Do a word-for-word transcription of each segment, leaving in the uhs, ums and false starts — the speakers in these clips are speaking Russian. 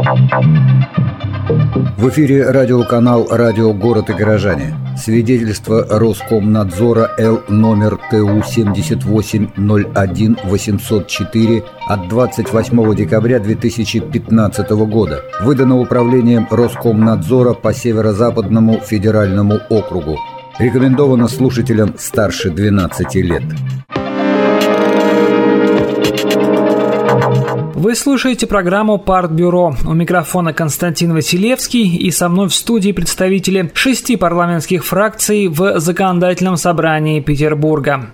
В эфире радиоканал «Радио Город и Горожане». Свидетельство Роскомнадзора Л номер Т У семьдесят восемь ноль один восемьсот четыре от двадцать восьмого декабря две тысячи пятнадцатого года. Выдано Управлением Роскомнадзора по Северо-Западному федеральному округу. Рекомендовано слушателям старше двенадцати лет. Вы слушаете программу «Партбюро». У микрофона Константин Василевский, и со мной в студии представители шести парламентских фракций в Законодательном собрании Петербурга.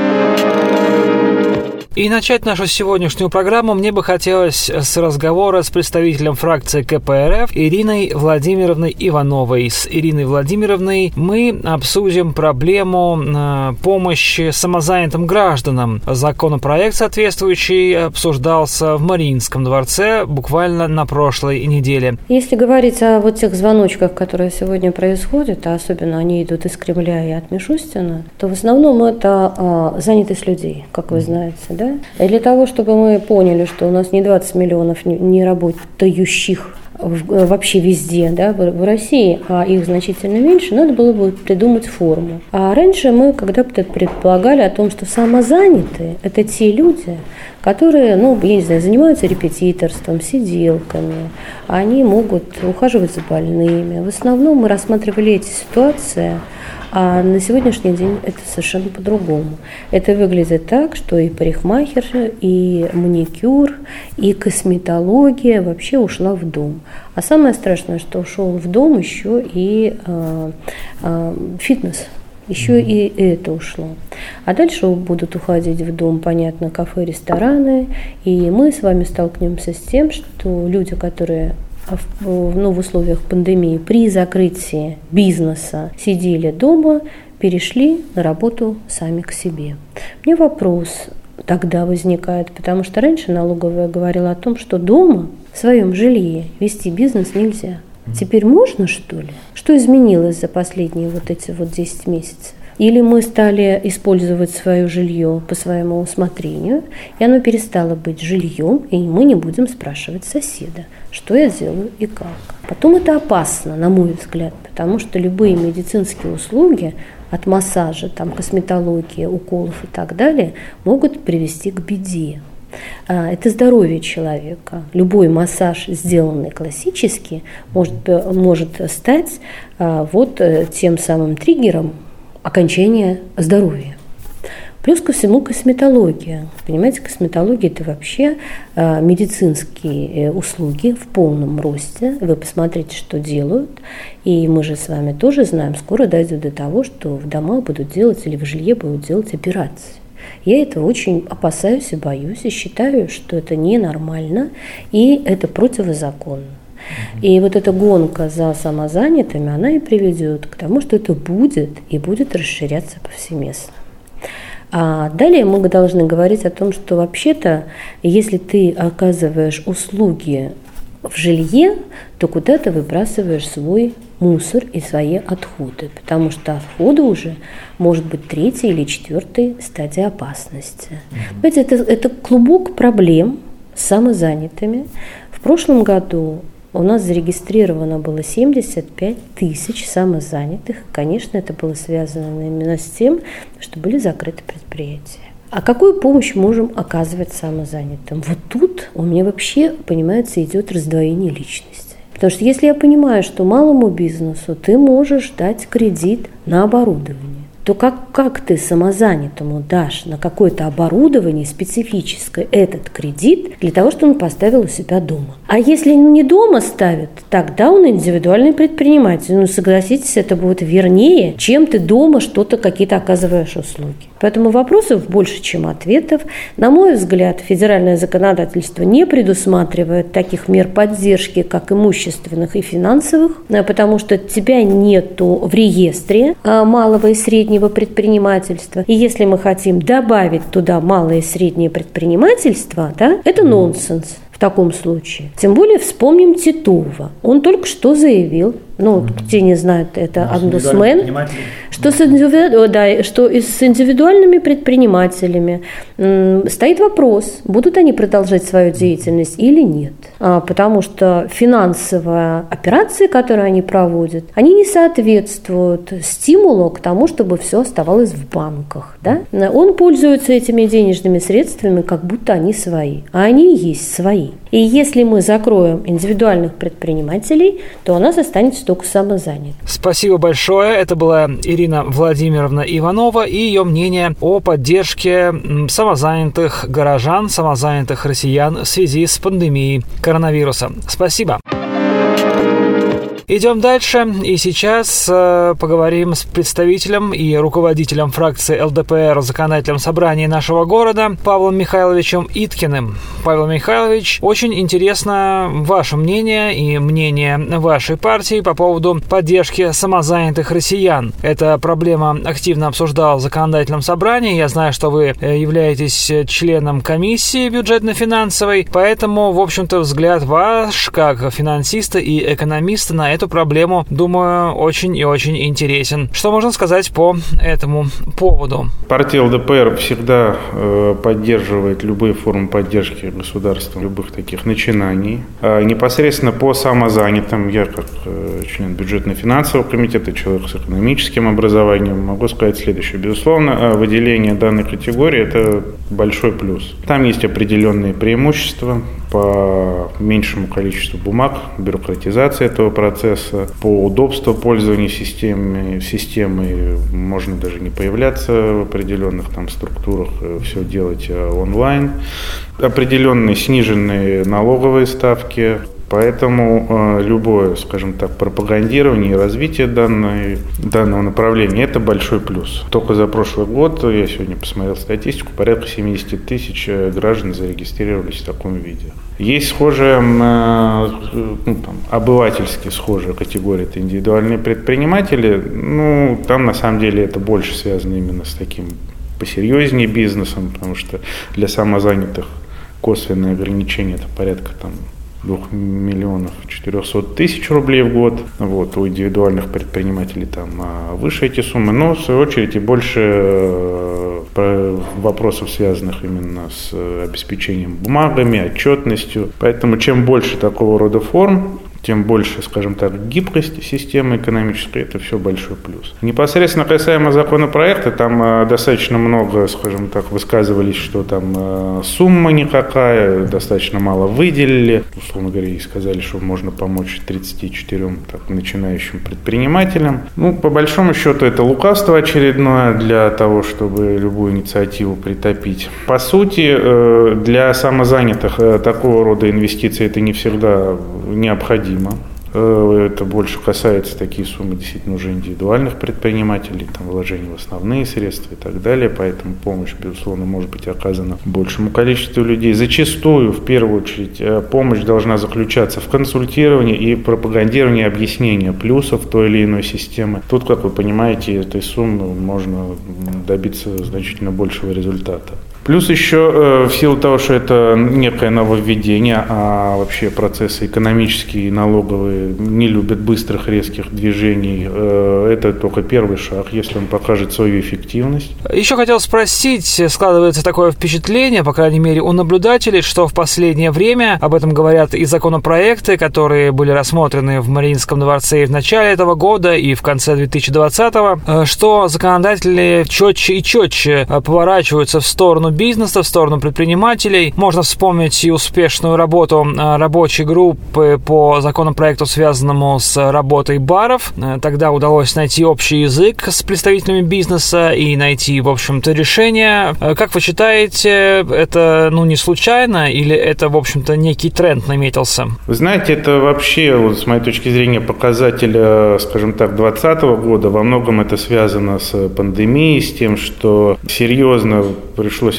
И начать нашу сегодняшнюю программу мне бы хотелось с разговора с представителем фракции Ка Пэ Эр Эф Ириной Владимировной Ивановой. С Ириной Владимировной мы обсудим проблему э, помощи самозанятым гражданам. Законопроект соответствующий обсуждался в Мариинском дворце буквально на прошлой неделе. Если говорить о вот тех звоночках, которые сегодня происходят, а особенно они идут из Кремля и от Мишустина, то в основном это э, занятость людей, как вы знаете, да? И для того, чтобы мы поняли, что у нас не двадцать миллионов неработающих вообще везде, да, в России, а их значительно меньше, надо было бы придумать форму. А раньше мы когда-то предполагали о том, что самозанятые – это те люди, которые, ну, я не знаю, занимаются репетиторством, сиделками, они могут ухаживать за больными. В основном мы рассматривали эти ситуации. А на сегодняшний день это совершенно по-другому. Это выглядит так, что и парикмахер, и маникюр, и косметология вообще ушла в дом. А самое страшное, что ушел в дом еще и э, э, фитнес. Еще и это ушло. А дальше будут уходить в дом, понятно, кафе, рестораны. И мы с вами столкнемся с тем, что люди, которые ну, в условиях пандемии при закрытии бизнеса сидели дома, перешли на работу сами к себе. Мне вопрос тогда возникает, потому что раньше налоговая говорила о том, что дома, в своем жилье, вести бизнес нельзя. Теперь можно, что ли? Что изменилось за последние вот эти вот десять месяцев? Или мы стали использовать свое жилье по своему усмотрению, и оно перестало быть жильем, и мы не будем спрашивать соседа, что я делаю и как. Потом это опасно, на мой взгляд, потому что любые медицинские услуги, от массажа, там, косметологии, уколов и так далее, могут привести к беде. Это здоровье человека. Любой массаж, сделанный классически, может, может стать вот тем самым триггером окончания здоровья. Плюс ко всему косметология. Понимаете, косметология – это вообще э, медицинские услуги в полном росте. Вы посмотрите, что делают. И мы же с вами тоже знаем, скоро дойдет до того, что в домах будут делать или в жилье будут делать операции. Я этого очень опасаюсь и боюсь, и считаю, что это ненормально, и это противозаконно. И вот эта гонка за самозанятыми, она и приведет к тому, что это будет и будет расширяться повсеместно. А далее мы должны говорить о том, что вообще-то, если ты оказываешь услуги в жилье, то куда ты выбрасываешь свой мусор и свои отходы, потому что отходы уже может быть третьей или четвертой стадии опасности. Mm-hmm. Понимаете, это, это клубок проблем с самозанятыми. В прошлом году у нас зарегистрировано было семьдесят пять тысяч самозанятых. И, конечно, это было связано именно с тем, что были закрыты предприятия. А какую помощь можем оказывать самозанятым? Вот тут у меня вообще, понимаете, идет раздвоение личности. Потому что если я понимаю, что малому бизнесу ты можешь дать кредит на оборудование, то как, как ты самозанятому дашь на какое-то оборудование специфическое этот кредит для того, чтобы он поставил у себя дома? А если он не дома ставит, тогда он индивидуальный предприниматель. Ну, согласитесь, это будет вернее, чем ты дома что-то, какие-то оказываешь услуги. Поэтому вопросов больше, чем ответов. На мой взгляд, федеральное законодательство не предусматривает таких мер поддержки, как имущественных и финансовых, потому что тебя нету в реестре малого и среднего предпринимательства. И если мы хотим добавить туда малое и среднее предпринимательство, да, это нонсенс в таком случае. Тем более вспомним Титова. Он только что заявил ну, mm-hmm. те не знают, это омбудсмен, что с, индивиду... да, что и с индивидуальными предпринимателями м, стоит вопрос, будут они продолжать свою деятельность или нет. А, потому что финансовые операции, которые они проводят, они не соответствуют стимулу к тому, чтобы все оставалось в банках. Да? Он пользуется этими денежными средствами, как будто они свои, а они и есть свои. И если мы закроем индивидуальных предпринимателей, то у нас останется только самозанятых. Спасибо большое. Это была Ирина Владимировна Иванова и ее мнение о поддержке самозанятых горожан, самозанятых россиян в связи с пандемией коронавируса. Спасибо. Идем дальше, и сейчас э, поговорим с представителем и руководителем фракции эл дэ пэ эр в законодательном собрании нашего города Павлом Михайловичем Иткиным. Павел Михайлович, очень интересно ваше мнение и мнение вашей партии по поводу поддержки самозанятых россиян. Эта проблема активно обсуждалась в законодательном собрании. Я знаю, что вы являетесь членом комиссии бюджетно-финансовой, поэтому, в общем-то, взгляд ваш, как финансиста и экономиста, на эту проблему, думаю, очень и очень интересен. Что можно сказать по этому поводу? Партия эл дэ пэ эр всегда э, поддерживает любые формы поддержки государства, любых таких начинаний. А непосредственно по самозанятым, я как э, член бюджетно-финансового комитета, человек с экономическим образованием, могу сказать следующее. Безусловно, выделение данной категории – это большой плюс. Там есть определенные преимущества по меньшему количеству бумаг, бюрократизация этого процесса, по удобству пользования системой, системой можно даже не появляться в определенных там структурах, все делать онлайн, определенные сниженные налоговые ставки. Поэтому э, любое, скажем так, пропагандирование и развитие данной, данного направления – это большой плюс. Только за прошлый год, я сегодня посмотрел статистику, порядка семьдесят тысяч граждан зарегистрировались в таком виде. Есть схожая, э, ну, там, обывательски схожая категория – это индивидуальные предприниматели. Ну, там на самом деле это больше связано именно с таким посерьезнее бизнесом, потому что для самозанятых косвенное ограничение – это порядка там двух миллионов четырехсот тысяч рублей в год. Вот, у индивидуальных предпринимателей там выше эти суммы, но в свою очередь и больше вопросов, связанных именно с обеспечением бумагами, отчетностью. Поэтому чем больше такого рода форм, тем больше, скажем так, гибкости системы экономической, это все большой плюс. Непосредственно касаемо законопроекта, там э, достаточно много, скажем так, высказывались, что там э, сумма никакая, достаточно мало выделили. Условно говоря, и сказали, что можно помочь тридцати четырем так, начинающим предпринимателям. Ну, по большому счету, это лукавство очередное для того, чтобы любую инициативу притопить. По сути, э, для самозанятых э, такого рода инвестиции это не всегда необходимо. Это больше касается такие суммы действительно уже индивидуальных предпринимателей, там, вложений в основные средства и так далее. Поэтому помощь, безусловно, может быть оказана большему количеству людей. Зачастую, в первую очередь, помощь должна заключаться в консультировании и пропагандировании объяснения плюсов той или иной системы. Тут, как вы понимаете, этой суммы можно добиться значительно большего результата. Плюс еще в силу того, что это некое нововведение, а вообще процессы экономические и налоговые не любят быстрых резких движений, это только первый шаг, если он покажет свою эффективность. Еще хотел спросить, складывается такое впечатление, по крайней мере у наблюдателей, что в последнее время, об этом говорят и законопроекты, которые были рассмотрены в Мариинском дворце и в начале этого года, и в конце две тысячи двадцатого, что законодатели четче и четче поворачиваются в сторону бизнеса, в сторону предпринимателей. Можно вспомнить и успешную работу рабочей группы по законопроекту, связанному с работой баров. Тогда удалось найти общий язык с представителями бизнеса и найти, в общем-то, решение. Как вы считаете, это, ну, не случайно или это, в общем-то, некий тренд наметился? Вы знаете, это вообще, вот, с моей точки зрения, показатель, скажем так, двадцатого года. Во многом это связано с пандемией, с тем, что серьезно пришлось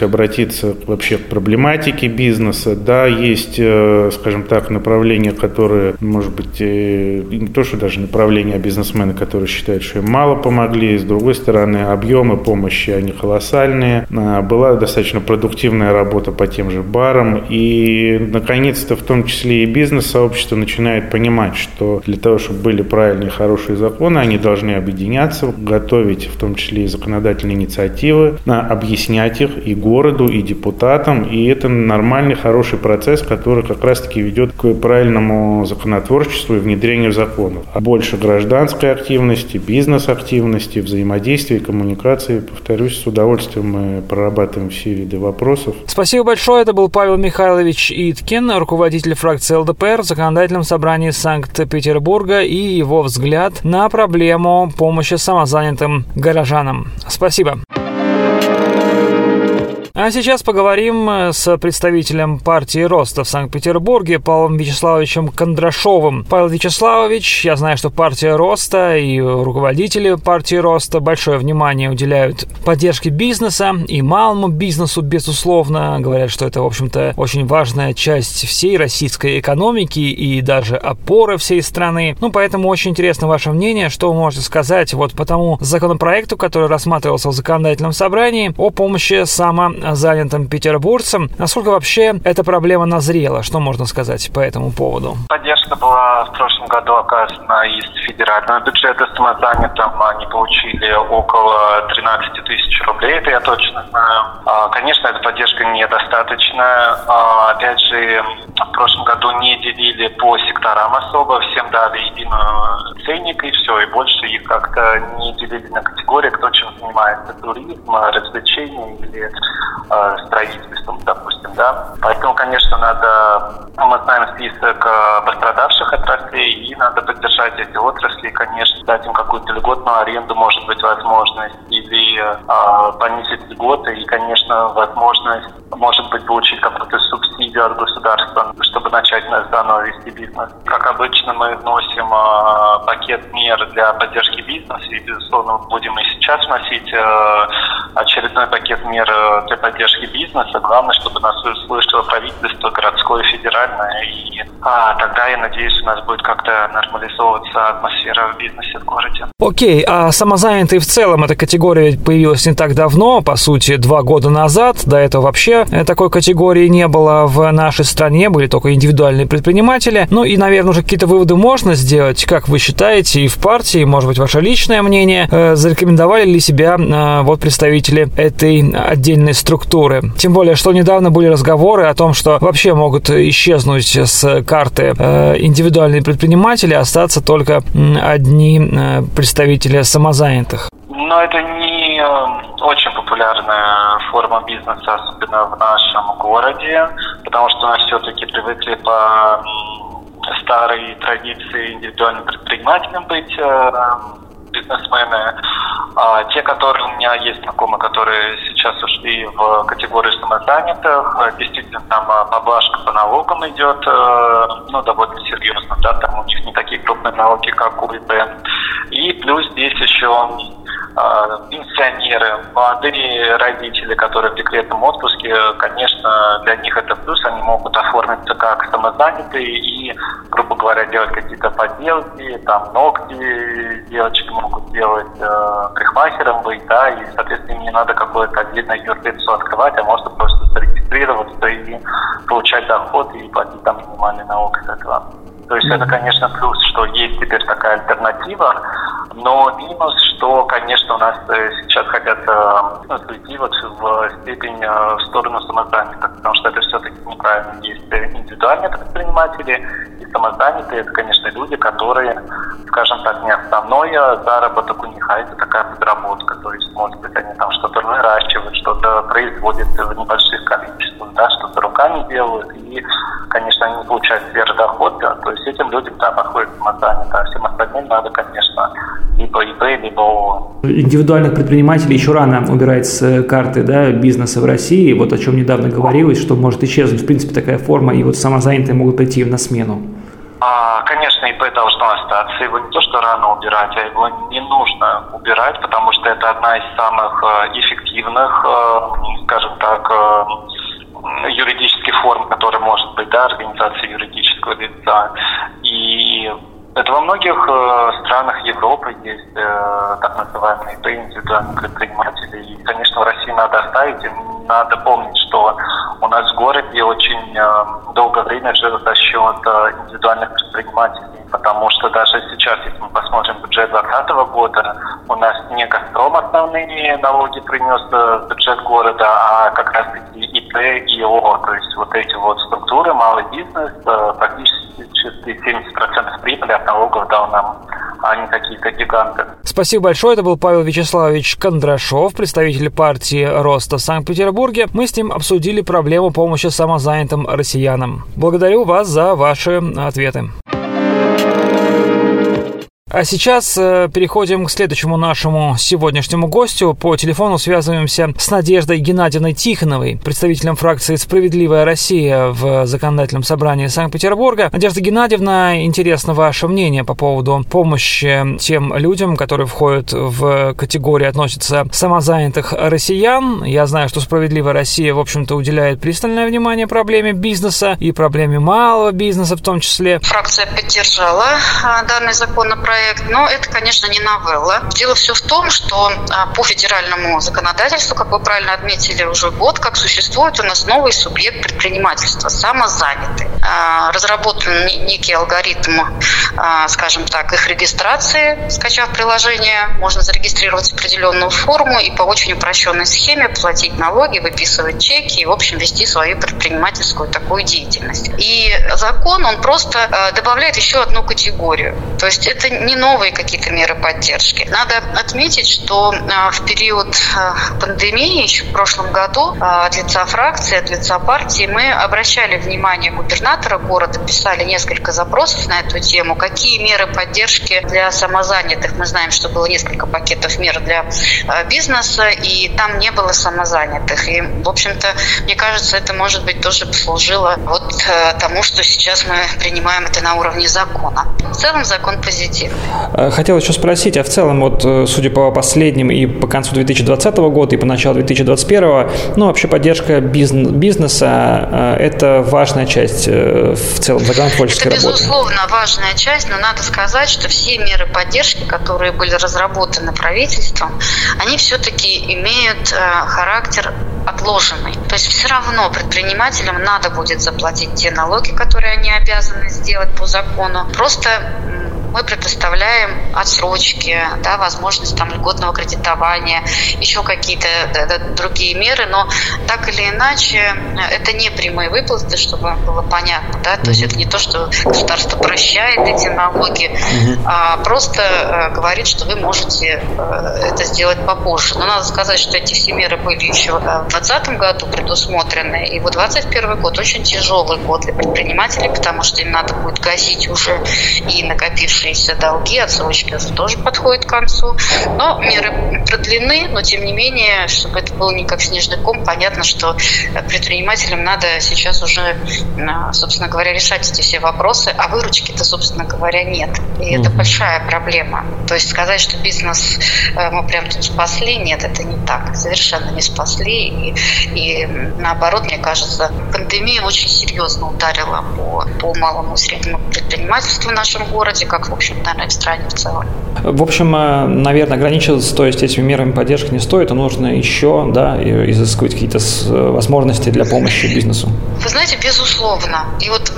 обратиться вообще к проблематике бизнеса. Да, есть, скажем так, направления, которые, может быть, не то, что даже направления, а бизнесмены, которые считают, что им мало помогли. С другой стороны, объемы помощи, они колоссальные. Была достаточно продуктивная работа по тем же барам. И, наконец-то, в том числе и бизнес-сообщество начинает понимать, что для того, чтобы были правильные, хорошие законы, они должны объединяться, готовить в том числе и законодательные инициативы, объяснять их и городу, и депутатам. И это нормальный, хороший процесс, который как раз-таки ведет к правильному законотворчеству и внедрению законов. А больше гражданской активности, бизнес-активности, взаимодействия, коммуникации. Повторюсь, с удовольствием мы прорабатываем все виды вопросов. Спасибо большое. Это был Павел Михайлович Иткин, руководитель фракции эл дэ пэ эр в Законодательном собрании Санкт-Петербурга, и его взгляд на проблему помощи самозанятым горожанам. Спасибо. А сейчас поговорим с представителем партии Роста в Санкт-Петербурге Павлом Вячеславовичем Кондрашовым. Павел Вячеславович, я знаю, что партия Роста и руководители партии Роста большое внимание уделяют поддержке бизнеса и малому бизнесу, безусловно. Говорят, что это, в общем-то, очень важная часть всей российской экономики и даже опоры всей страны. Ну, поэтому очень интересно ваше мнение, что вы можете сказать вот по тому законопроекту, который рассматривался в законодательном собрании о помощи самозанятым занятым петербуржцам. Насколько вообще эта проблема назрела? Что можно сказать по этому поводу? Поддержка была в прошлом году оказана из федерального бюджета самозанятым. Они получили около тринадцать тысяч рублей, это я точно знаю. Конечно, эта поддержка недостаточная. Опять же, в прошлом году не делили по секторам особо, всем дали единый ценник и все, и больше их как-то не делили на категории, кто чем занимается: туризм, развлечения или строительством, допустим, да. Поэтому, конечно, надо, мы знаем список пострадавших отраслей, и надо поддержать эти отрасли, конечно, дать им какую-то льготную аренду, может быть, возможность, или э, понизить льготы, и, конечно, возможность, может быть, получить какую-то субсидию от государства, чтобы начать заново вести бизнес. Как обычно, мы вносим э, пакет мер для поддержки бизнеса, и, безусловно, будем и сейчас вносить э, очередной пакет мер для поддержки бизнеса. Главное, чтобы нас услышало правительство городское, федеральное, и а, тогда, я надеюсь, у нас будет как-то нормализовываться атмосфера в бизнесе в городе. Окей, а самозанятые в целом, эта категория появилась не так давно, по сути, два года назад. До этого вообще такой категории не было в нашей стране, были только индивидуальные предприниматели. Ну и, наверное, уже какие-то выводы можно сделать. Как вы считаете, и в партии, может быть, ваше личное мнение, э, зарекомендовали ли себя э, вот представители этой отдельной структуры? Тем более, что недавно были разговоры о том, что вообще могут исчезнуть с карты э, индивидуальные предприниматели, остаться только одни э, представители самозанятых. Но это не очень популярная форма бизнеса, особенно в нашем городе, потому что у нас все-таки привыкли по старой традиции индивидуальным предпринимателем быть, бизнесмены. А те, которые у меня есть знакомые, которые сейчас ушли в категорию самозанятых, действительно там поблажка по налогам идет, ну, довольно серьезно, да, там у них не такие крупные налоги, как у ИП. И плюс здесь еще пенсионеры, молодые родители, которые в декретном отпуске, конечно, для них это плюс, они могут оформиться как самозанятые и, грубо говоря, делать какие-то поделки, там ногти девочки могут делать, э, парикмахером быть, да, и, соответственно, им не надо какое-то отдельное юрлицо открывать, а можно просто зарегистрироваться и получать доход и платить там минимальный налог с этого. То есть это, конечно, плюс, что есть теперь такая альтернатива, но минус, что, конечно, у нас сейчас хотят уйти вот в степень в сторону самозанятых, потому что это все-таки неправильно. Есть индивидуальные предприниматели и самозанятые, это, конечно, люди, которые, скажем так, не основной заработок у них, а это такая подработка. То есть, может быть, они там что-то выращивают, что-то производят в небольших количествах, да, что-то руками делают, и, конечно, они не получают сверхдоход, да, то есть этим людям, да, подходит самозанятые, а всем остальным надо, конечно, либо ИП, либо ООО. Индивидуальных предпринимателей еще рано убирать с карты, да, бизнеса в России, вот о чем недавно говорилось, что может исчезнуть, в принципе, такая форма, и вот самозанятые могут прийти на смену. А, конечно, ИП должно остаться. Его не то, что рано убирать, а его не нужно убирать, потому что это одна из самых эффективных, скажем так, юридических форм, которая может быть, да, организация юридического лица. И это во многих э, странах Европы есть э, так называемые ИП, индивидуальные предприниматели. И, конечно, в России надо оставить. И надо помнить, что у нас в городе очень э, долгое время жил за счет э, индивидуальных предпринимателей. Потому что даже сейчас, если мы посмотрим бюджет двадцатого года, у нас не Газпром основные налоги принес в бюджет города, а как раз-таки ИП и ООО. То есть вот эти вот структуры, малый бизнес, практически семьдесят процентов прибыли от налогов дал нам, а не какие-то гиганты. Спасибо большое. Это был Павел Вячеславович Кондрашов, представитель партии Роста в Санкт-Петербурге. Мы с ним обсудили проблему помощи самозанятым россиянам. Благодарю вас за ваши ответы. А сейчас э, переходим к следующему нашему сегодняшнему гостю. По телефону связываемся с Надеждой Геннадьевной Тихоновой, представителем фракции «Справедливая Россия» в Законодательном собрании Санкт-Петербурга. Надежда Геннадьевна, интересно ваше мнение по поводу помощи тем людям, которые входят в категорию, относятся самозанятых россиян. Я знаю, что «Справедливая Россия», в общем-то, уделяет пристальное внимание проблеме бизнеса и проблеме малого бизнеса в том числе. Фракция поддержала данный законопроект. Но это, конечно, не новелла. Дело все в том, что по федеральному законодательству, как вы правильно отметили, уже год как существует у нас новый субъект предпринимательства – самозанятый. Разработан некий алгоритм, скажем так, их регистрации. Скачав приложение, можно зарегистрировать определенную форму и по очень упрощенной схеме платить налоги, выписывать чеки и, в общем, вести свою предпринимательскую такую деятельность. И закон, он просто добавляет еще одну категорию. То есть это не новые какие-то меры поддержки. Надо отметить, что в период пандемии, еще в прошлом году, от лица фракции, от лица партии, мы обращали внимание губернатора города, писали несколько запросов на эту тему, какие меры поддержки для самозанятых. Мы знаем, что было несколько пакетов мер для бизнеса, и там не было самозанятых. И, в общем-то, мне кажется, это, может быть, тоже послужило вот тому, что сейчас мы принимаем это на уровне закона. В целом закон позитивный. Хотел еще спросить, а в целом, вот, судя по последним и по концу две тысячи двадцатого года, и по началу две тысячи двадцать первого, ну, вообще поддержка бизнес, бизнеса – это важная часть в целом законотворческой работы? Это, безусловно, важная часть, но надо сказать, что все меры поддержки, которые были разработаны правительством, они все-таки имеют характер отложенный. То есть все равно предпринимателям надо будет заплатить те налоги, которые они обязаны сделать по закону. Просто мы предоставляем отсрочки, да, возможность там льготного кредитования, еще какие-то да, да, другие меры, но так или иначе это не прямые выплаты, чтобы было понятно, да, то есть это не то, что государство прощает эти налоги, а просто э, говорит, что вы можете э, это сделать попозже. Но надо сказать, что эти все меры были еще в двадцатом году предусмотрены, и вот двадцать первый год очень тяжелый год для предпринимателей, потому что им надо будет гасить уже и накопившиеся долги, отсрочки уже тоже подходят к концу. Но меры продлены, но тем не менее, чтобы это было не как снежный ком, понятно, что предпринимателям надо сейчас уже, собственно говоря, решать эти все вопросы, а выручки-то, собственно говоря, нет. И mm-hmm. это большая проблема. То есть сказать, что бизнес мы прям тут спасли, нет, это не так. Совершенно не спасли. И, и наоборот, мне кажется, пандемия очень серьезно ударила по, по малому и среднему предпринимательству в нашем городе, как, в общем, наверное, в стране в целом. В общем, наверное, ограничиваться, то есть этими мерами поддержки не стоит, а нужно еще, да, изыскивать какие-то возможности для помощи бизнесу. Вы знаете, безусловно. И вот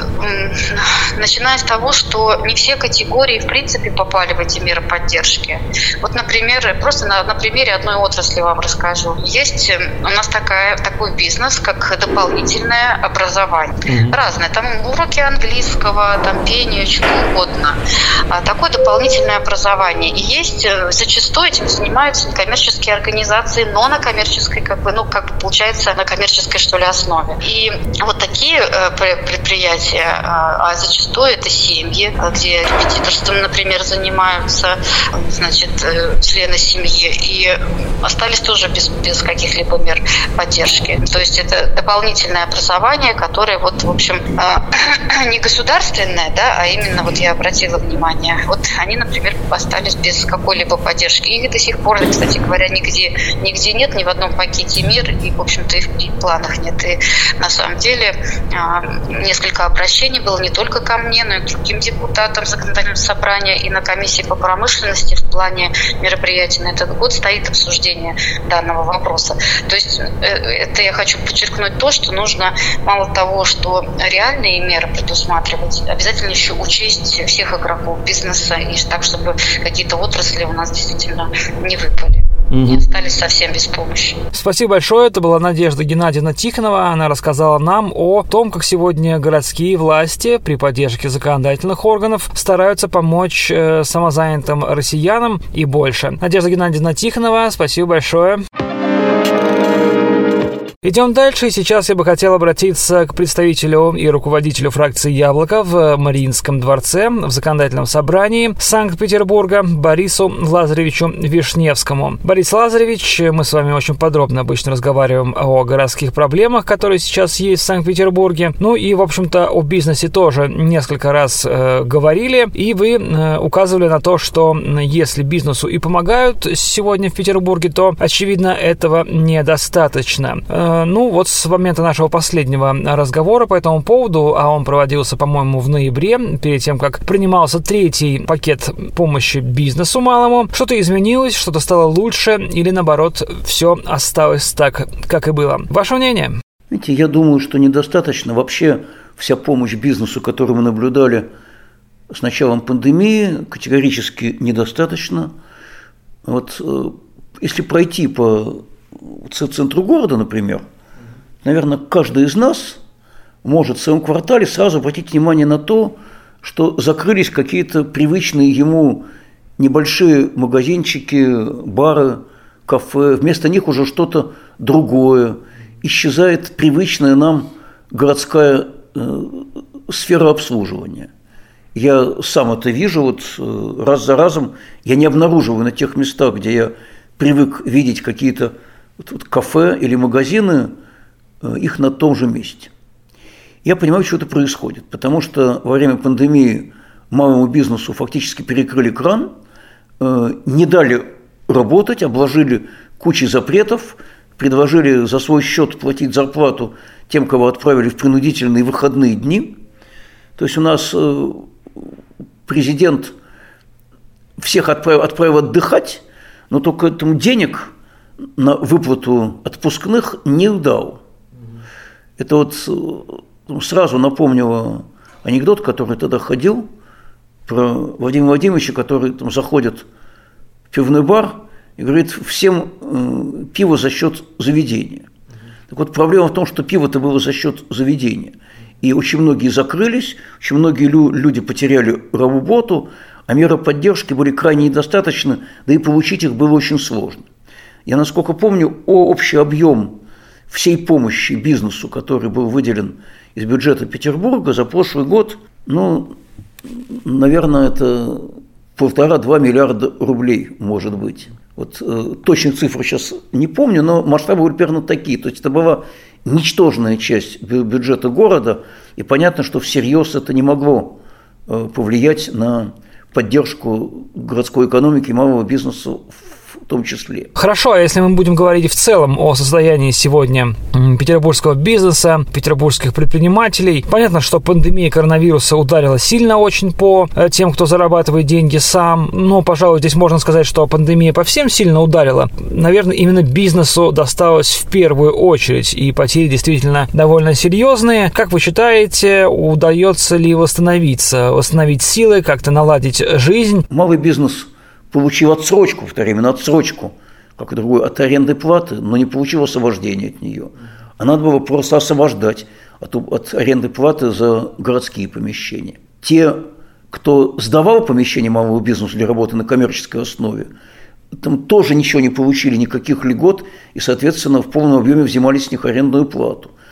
начиная с того, что не все категории, в принципе, попали в эти меры поддержки. Вот, например, просто на, на примере одной отрасли вам расскажу. Есть у нас такая, такой бизнес, как дополнительное образование. Mm-hmm. Разное. Там уроки английского, там пение, чего угодно. Такое дополнительное образование. И есть, зачастую этим занимаются некоммерческие организации, но на коммерческой, как бы, ну, как бы получается, на коммерческой, что ли, основе. И вот такие предприятия, а зачастую это семьи, где репетиторством, например, занимаются, значит, члены семьи, и остались тоже без, без каких-либо мер поддержки. То есть это дополнительное образование, которое вот, в общем, не государственное, да, а именно вот я обратила внимание, вот они, например, остались без какой-либо поддержки. Их до сих пор, кстати говоря, нигде, нигде нет, ни в одном пакете мир, и, в общем-то, и в планах нет. И на самом деле несколько обращений было не только ко мне, но и к другим депутатам законодательного собрания и на комиссии по промышленности в плане мероприятий на этот год стоит обсуждение данного вопроса. То есть это я хочу подчеркнуть то, что нужно мало того, что реальные меры предусматривать, обязательно еще учесть всех игроков бизнеса, и так, чтобы какие-то отрасли у нас действительно не выпали. Не остались совсем без помощи. Спасибо большое. Это была Надежда Геннадьевна Тихонова. Она рассказала нам о том, как сегодня городские власти при поддержке законодательных органов стараются помочь э, самозанятым россиянам и больше. Надежда Геннадьевна Тихонова, спасибо большое. Идем дальше. Сейчас я бы хотел обратиться к представителю и руководителю фракции «Яблоко» в Мариинском дворце в Законодательном собрании Санкт-Петербурга Борису Лазаревичу Вишневскому. Борис Лазаревич, мы с вами очень подробно обычно разговариваем о городских проблемах, которые сейчас есть в Санкт-Петербурге. Ну и, в общем-то, о бизнесе тоже несколько раз э, говорили. И вы э, указывали на то, что если бизнесу и помогают сегодня в Петербурге, то, очевидно, этого недостаточно. Ну, вот с момента нашего последнего разговора по этому поводу, а он проводился, по-моему, в ноябре, перед тем, как принимался третий пакет помощи бизнесу малому, что-то изменилось, что-то стало лучше или, наоборот, все осталось так, как и было. Ваше мнение? Знаете, я думаю, что недостаточно. Вообще вся помощь бизнесу, которую мы наблюдали с началом пандемии, категорически недостаточно. Вот если пройти по центру города, например, наверное, каждый из нас может в своем квартале сразу обратить внимание на то, что закрылись какие-то привычные ему небольшие магазинчики, бары, кафе. Вместо них уже что-то другое. Исчезает привычная нам городская э, сфера обслуживания. Я сам это вижу, вот э, раз за разом я не обнаруживаю на тех местах, где я привык видеть какие-то вот кафе или магазины, их на том же месте. Я понимаю, что это происходит, потому что во время пандемии малому бизнесу фактически перекрыли кран, не дали работать, обложили кучей запретов, предложили за свой счет платить зарплату тем, кого отправили в принудительные выходные дни. То есть у нас президент всех отправил, отправил отдыхать, но только этому денег на выплату отпускных не дал. Это вот сразу напомнило анекдот, который тогда ходил, про Владимира Владимировича, который там заходит в пивной бар и говорит, всем э, пиво за счет заведения. Так вот, проблема в том, что пиво-то было за счет заведения. И очень многие закрылись, очень многие лю- люди потеряли работу, а меры поддержки были крайне недостаточны, да и получить их было очень сложно. Я, насколько помню, общий объем всей помощи бизнесу, который был выделен из бюджета Петербурга за прошлый год, ну, наверное, это полтора-два миллиарда рублей, может быть. Вот э, точные цифры сейчас не помню, но масштабы были примерно такие. То есть это была ничтожная часть бюджета города, и понятно, что всерьез это не могло э, повлиять на поддержку городской экономики и малого бизнеса в том числе. Хорошо, а если мы будем говорить в целом о состоянии сегодня петербургского бизнеса, петербургских предпринимателей, понятно, что пандемия коронавируса ударила сильно очень по тем, кто зарабатывает деньги сам, но, пожалуй, здесь можно сказать, что пандемия по всем сильно ударила. Наверное, именно бизнесу досталось в первую очередь, и потери действительно довольно серьезные. Как вы считаете, удается ли восстановиться, восстановить силы, как-то наладить жизнь? Малый бизнес получил отсрочку, повторяю, именно отсрочку, как и другой, от аренды платы, но не получил освобождения от нее. А надо было просто освобождать от, от аренды платы за городские помещения. Те, кто сдавал помещение малого бизнеса для работы на коммерческой основе, там тоже ничего не получили, никаких льгот, и, соответственно, в полном объеме взимали с них арендную плату.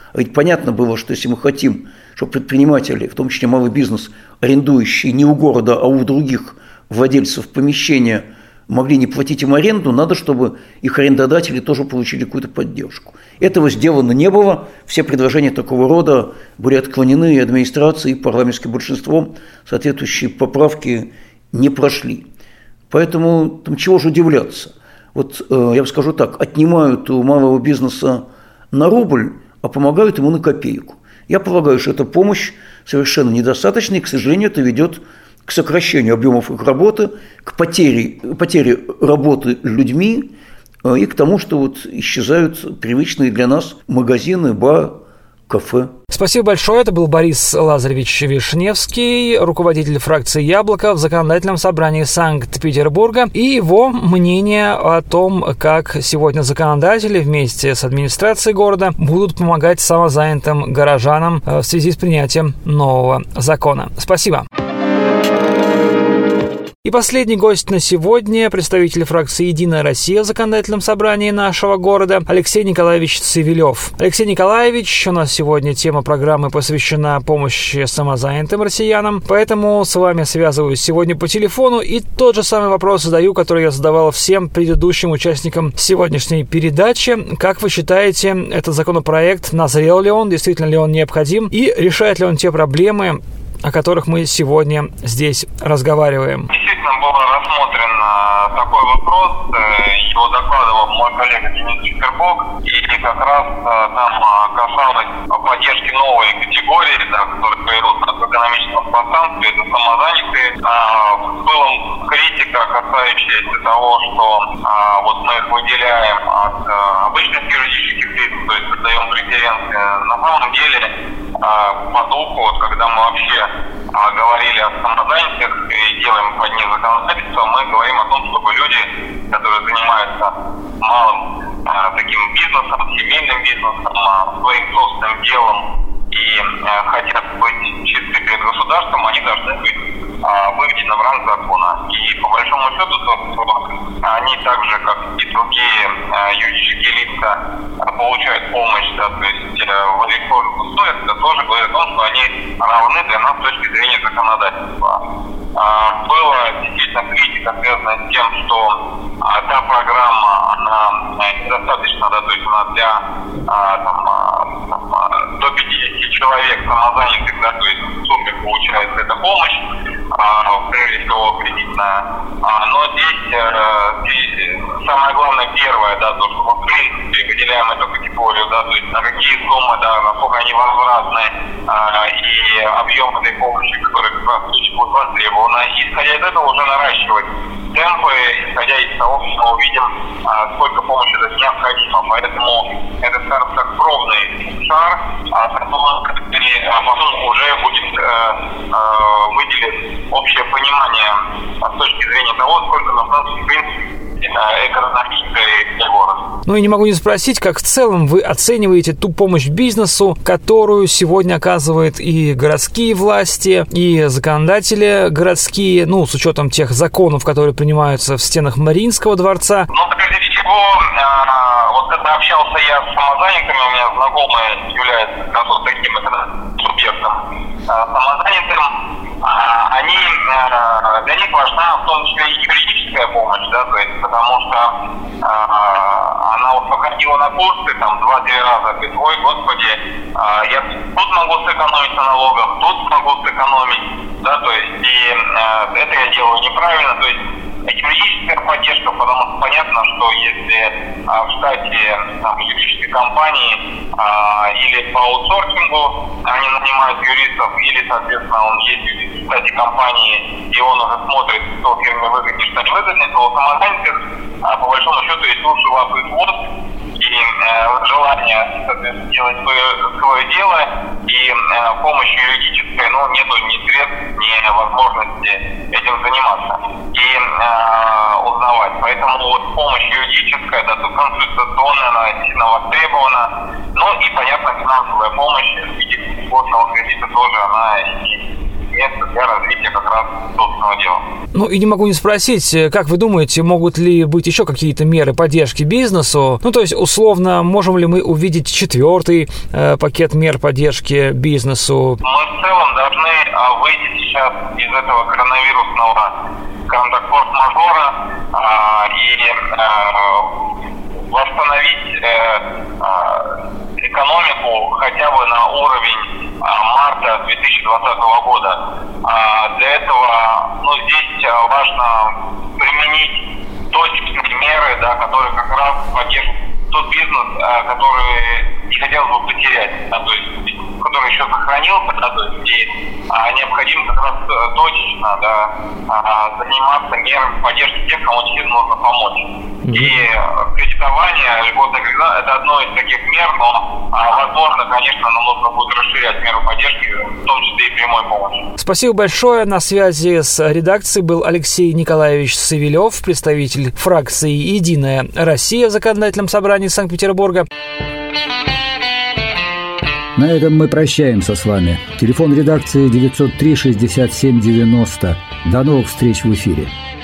А ведь понятно было, что если мы хотим, чтобы предприниматели, в том числе малый бизнес, арендующие не у города, а у других владельцев помещения, могли не платить им аренду, надо, чтобы их арендодатели тоже получили какую-то поддержку. Этого сделано не было. Все предложения такого рода были отклонены и администрацией, и парламентским большинством. Соответствующие поправки не прошли. Поэтому там чего же удивляться? Вот э, я бы скажу так, отнимают у малого бизнеса на рубль, а помогают ему на копейку. Я полагаю, что эта помощь совершенно недостаточна, и, к сожалению, это ведет к сокращению объемов их работы, к потере, потере работы людьми и к тому, что вот исчезают привычные для нас магазины, бар, кафе. Спасибо большое. Это был Борис Лазаревич Вишневский, руководитель фракции «Яблоко» в Законодательном собрании Санкт-Петербурга, и его мнение о том, как сегодня законодатели вместе с администрацией города будут помогать самозанятым горожанам в связи с принятием нового закона. Спасибо. И последний гость на сегодня – представитель фракции «Единая Россия» в Законодательном собрании нашего города Алексей Николаевич Цивилев. Алексей Николаевич, у нас сегодня тема программы посвящена помощи самозанятым россиянам, поэтому с вами связываюсь сегодня по телефону и тот же самый вопрос задаю, который я задавал всем предыдущим участникам сегодняшней передачи. Как вы считаете, этот законопроект, назрел ли он, действительно ли он необходим и решает ли он те проблемы, о которых мы сегодня здесь разговариваем? Действительно, был рассмотрен такой вопрос, его докладывал мой коллега Денис Читербок, и как раз там касалось поддержки новой категории, да, которые появились в экономическом пространстве, это самозанятые. Была критика, касающаяся того, что вот мы их выделяем от обычных юридических лиц, то есть даем преференции. На самом деле, по духу, вот, когда мы вообще а, говорили о самозанятых и делаем под них законодательство, мы говорим о том, чтобы люди, которые занимаются малым а, таким бизнесом, семейным бизнесом, а, своим собственным делом и а, хотят быть чисты перед государством, они должны быть а, выведены в ранг закона. И по большому счету, они так же, как и другие а, юридические лица, а, получают помощь, да, то есть а, в электронных условиях, это тоже говорит о том, что они равны для нас с точки зрения законодательства. А, была действительно критика, связанная с тем, что а, та программа, она недостаточна, да, то есть она для а, там, а, там, до пятидесяти человек самозанятых, да, то есть в сумме получается эта помощь, а, прежде всего кредитная. А, но здесь, а, здесь самое главное первое, да, то, что мы в принципе выделяем эту категорию, да, то есть на какие суммы, да, насколько они возвратны, а, и объем этой помощи, который как раз будет востребован. И исходя из этого уже наращивать темпы, исходя из того, что мы увидим, а, сколько помощи это необходимо. Поэтому это, скажем так, пробный шар, а потом, а потом уже будет а, а, выделить общее понимание а, с точки зрения того, сколько нужно, в принципе, экономической для города. Ну и не могу не спросить, как в целом вы оцениваете ту помощь бизнесу, которую сегодня оказывают и городские власти, и законодатели городские, ну, с учетом тех законов, которые принимаются в стенах Мариинского дворца? Ну, прежде всего, э, вот когда общался я с самозанятыми, у меня знакомые являются вот таким субъектом э, самозанятым, э, они, э, для них важна в том числе и юридическая помощь, да, то есть потому что э, она вот походила на курсы там два-три раза, говорит, ой, господи, э, я тут могу сэкономить на налогах, тут могу сэкономить, да, то есть и э, это я делаю неправильно, то есть юридическая поддержка, потому что понятно, что если а, в штате там, юридической компании а, или по аутсорсингу они нанимают юристов, или, соответственно, он есть в штате компании, и он уже смотрит, что фирме выгоднее, что не выгоднее, то у самозанятых, а, по большому счету, есть лучший лапы хвост и э, желание, соответственно, делать свое, свое дело, и э, помощи юридической, но нету ни средств, ни возможности этим заниматься и э, узнавать. Поэтому вот помощь юридическая, да, тут консультационная, она сильно востребована. Ну и, понятно, финансовая помощь в виде сложного кредита тоже, она место для развития как раз собственного дела. Ну и не могу не спросить, как вы думаете, могут ли быть еще какие-то меры поддержки бизнесу? Ну то есть, условно, можем ли мы увидеть четвертый э, пакет мер поддержки бизнесу? Мы в целом должны а, выйти сейчас из этого коронавирусного, скажем так, форс-мажора а, и а, восстановить э, а, экономику хотя бы на уровень а, марта две тысячи двадцатого года. А, для этого, ну, здесь важно применить точечные меры, да, которые как раз поддержат тот бизнес, а, который не хотел бы потерять, да, то есть который еще сохранился, да, то есть и а, необходимо как раз точечно, да, а, заниматься мерами поддержки тех, кому действительно нужно помочь. Mm-hmm. И кредитование, льготное кредитование – это одно из таких мер, но, а, возможно, конечно, нам нужно будет расширять меры поддержки, в том числе и прямой помощи. Спасибо большое. На связи с редакцией был Алексей Николаевич Савельев, представитель фракции «Единая Россия» в Законодательном собрании Санкт-Петербурга. На этом мы прощаемся с вами. Телефон редакции девятьсот три шестьдесят семь девяносто. До новых встреч в эфире.